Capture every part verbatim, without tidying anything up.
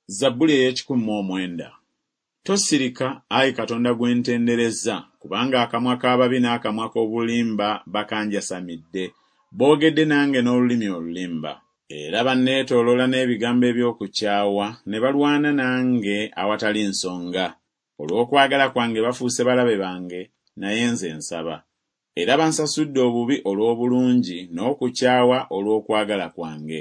Zabbuli ey'ekikumi mu mwenda. Tosirika, Ayi Katonda gwe ntendereza, kubanga akamwa k'ababi n'akamwa k'obulimba bakanjasamidde, boogedde nange n'olulimi olulimba. Era banneetooloola n'ebigambo eby'okukyawa, ne balwana nange awatali nsonga. Olw'okwagala kwange bafuuse balabe bange, naye nze nsaba. Era bansasudde obubi olw'obulungi, n'okukyawa olw'okwagala kwange.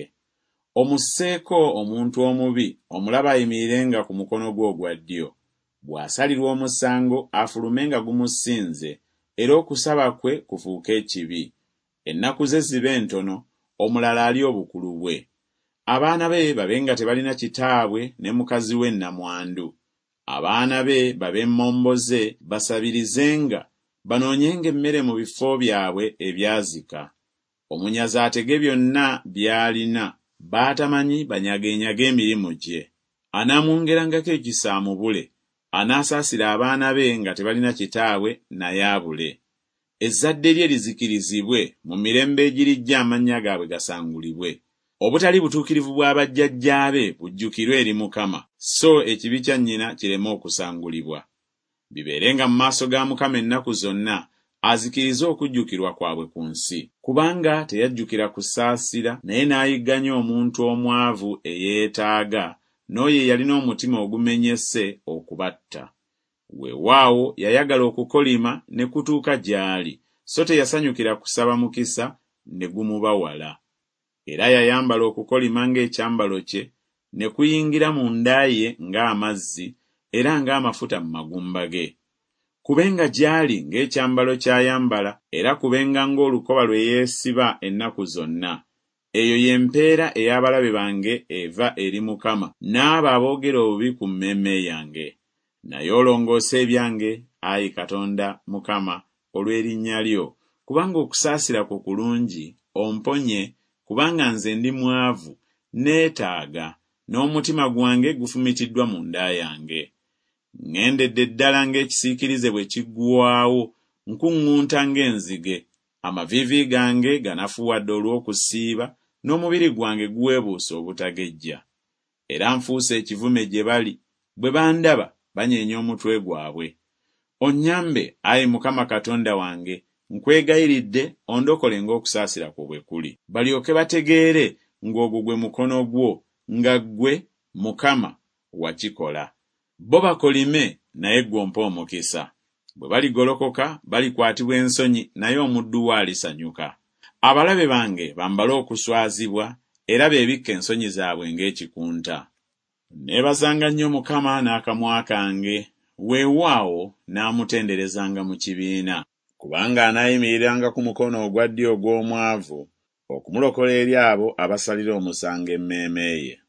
Omusseeko omuntu omubi, omulaba ayimirirenga ku mukono gwe ogwa ddyo. Bw'asalirwa omusango afulumenga gumusinze, era okusaba kwe kufuuke ekibi. Ennaku ze zibe ntono, omulala ali obukulu bwe. Abaana be babe nga tebalina kitaabwe ne mukazi we nnamwandu. Abaana be babe mmomboze, basabirizenga, banoonyenga emmere mu bifo byabwe ebyazika. Omunyazi atege byonna by'alina, baatamanyi banyagenyage emirimu gye. Anaamwongerangako ekisa amubule, anaasaasira abaana be nga tebalina kitaabwe naye abule. Ezzadde lye lizikirizibwe, mu mirembe egirijja amannya gaabwe gasangulibwe. Obutali butuukirivu bwa bajjajjaabe bujjukirwe eri Mukama, so ekibi kya nnyina kireme okusangulibwa. Bibeerenga mu maaso ga Mukama ennaku zonna, azikirize okujjukirwa kwabwe ku nsi. Kubanga teyajjukira kusaasira, naye n'ayigganya omuntu omwavu eyeetaaga, n'oyo eyalina omutima ogumenyese okubatta. Weewaawo yayagala okukolima ne kutuuka gy'ali, so teyasanyukira kusaba mukisa ne gumubawala. Era yayambala okukolima ng'ekyambalo kye, ne kuyingira mu nda ye ng'amazzi, era ng'amafuta mu magumba ge. Kubenga gy'ali ng'ekyambalo ky'ayambala, era kubenga ng'olukoba lwe yeesiba ennaku zonna. Eyo y'empeera ey'abalabe bange eva eri Mukama, n'abo aboogera obubi ku mmeeme yange. Naye olongoose ebyange, Ayi Katonda Mukama, olw'erinnya lyo, kubanga okusaasira kwo kulungi, omponye, kubanga nze ndi mwavu, neetaaga, n'omutima gwange gufumitiddwa mu nda yange. Ŋŋendedde ddala ng'ekisiikirize bwe kiggwaawo, nkuŋŋunta ng'enzige, amaviivi gange ganafuwadde olw'okusiiba, n'omubiri gwange guweebuusa obutagejja. Era nfuuse ekivume gye bali, bwe bandaba banyeenya omutwe gwabwe. Onnyambe, Ayi Mukama Katonda wange, nkwegayiridde ondokole ng'okusaasira kwo bwe kuli. Balyoke bategeere ng'ogwo gwe mukono gwo, nga ggwe, Mukama, wakikola. Bo bakolime, naye ggwe ompe omukisa. Bwe baligolokoka, balikwatibwa ensonyi, naye omuddu we alisanyuka. Abalabe bange bambale okuswazibwa, era beebikka ensonyi zaabwe ng'ekikunta. Neebazanga nnyo Mukama n'akamwa kange, weewaawo n'amutenderezanga mu kibiina. Kubanga anaayimiriranga ku mukono ogwa ddyo ogw'omwavu, okumulokola eri abo abasalira omusango emmeeme ye.